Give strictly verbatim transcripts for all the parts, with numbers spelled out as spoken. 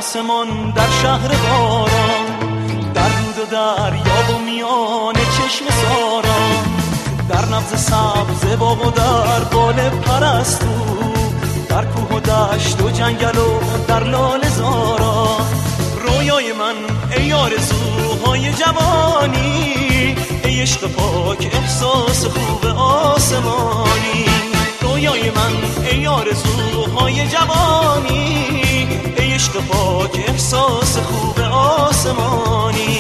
آسمان در شهر باران، در رود و دریا و میان چشم ساران، در نبض سبز باغ و در بال پرستو، در کوه و دشت و جنگل و در لاله زارا. رویای من ای آرزوهای جوانی، ای عشق پاک احساس خوب آسمانی. رویای من ای آرزوهای جوانی، ای عشق پاک احساس خوب آسمانی.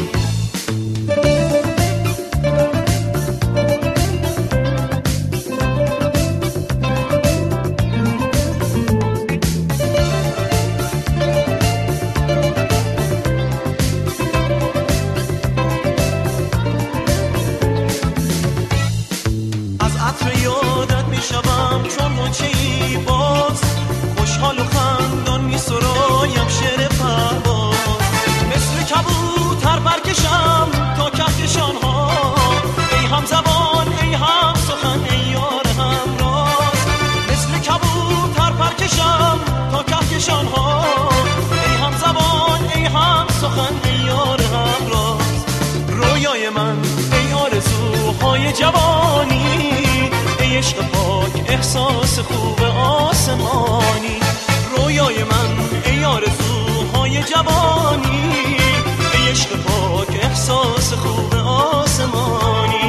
شبم چون غنچه‌ای باز، خوشحال و خندان می سرایم شعر پرواز. مثل کبوتر برکشم تا کهکشان‌ها، ای هم زبان ای هم سخن ای یار همراز. مثل کبوتر برکشم تا کهکشان‌ها، ای هم زبان ای هم سخن ای یار همراز. رویای من ای آرزوهای جوانی، ای عشق پاک احساس خوب آسمانی. رویای من ای آرزوهای جوانی، ای عشق پاک احساس خوب آسمانی.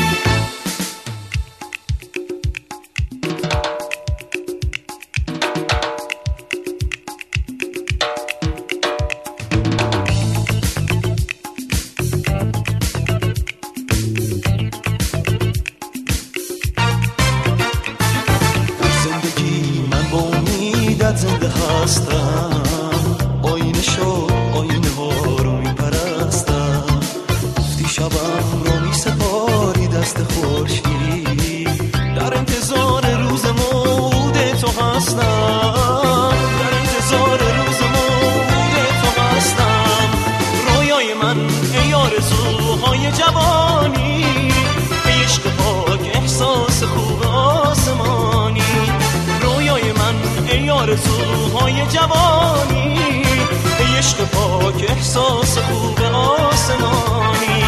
زنده هستم، آینه شد آینه ها رو می پرستم. گفتی شبم رو می سپاری دست خورشید، در انتظار روز مود تو هستم، در انتظار روز مود تو هستم. رویای من ای آرزوهای جوانی، ای عشق پاک احساس خوب آسمانی. رویای من ای آرزوهای جوانی، ای عشق پاک احساس خوب آسمانی.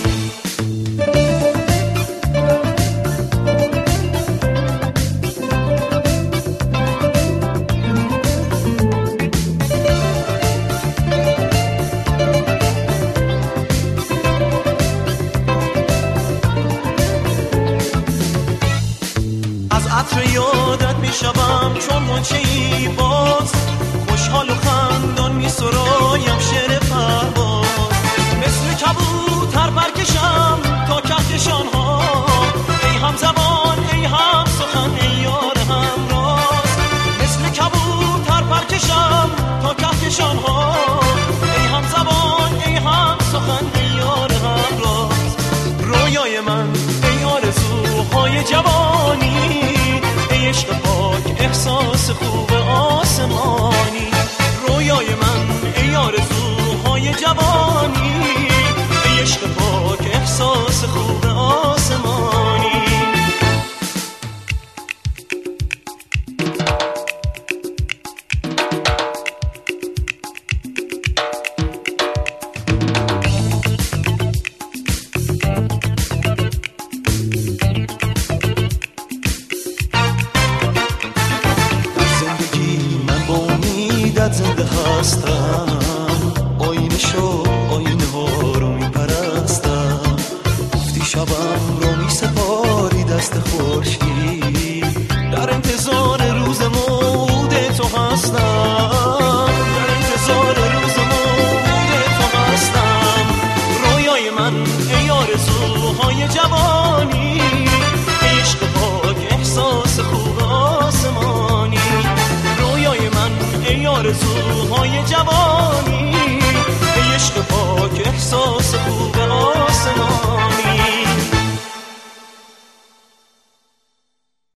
از عطر یادت می شبم چون غنچه‌ای باز، خوشحال و خندان می سرایم شعر پرواز. مثل کبوتر برکشم تا کهکشان‌ها، ای هم زبان ای هم سخن ای یار همراز. مثل کبوتر برکشم تا کهکشان‌ها، ای هم زبان ای هم سخن ای یار همراز. رویای من ای آرزوهای جوانی، ای عشق پاک احساس خوب آسمانی. رویای من ای آرزوهای جوانی، ای عشق پاک احساس خوب آسمانی. زنده هستم، آینه شد آینه ها رو می پرستم. گفتی شبم رو می سپاری دست خورشید، در انتظار روز مود تو هستم، در انتظار روز مود تو هستم. رویای من ای آرزوهای جوانی، ای عشق پاک احساس خوب آسمانی. رویای من ای آرزوهای جوان،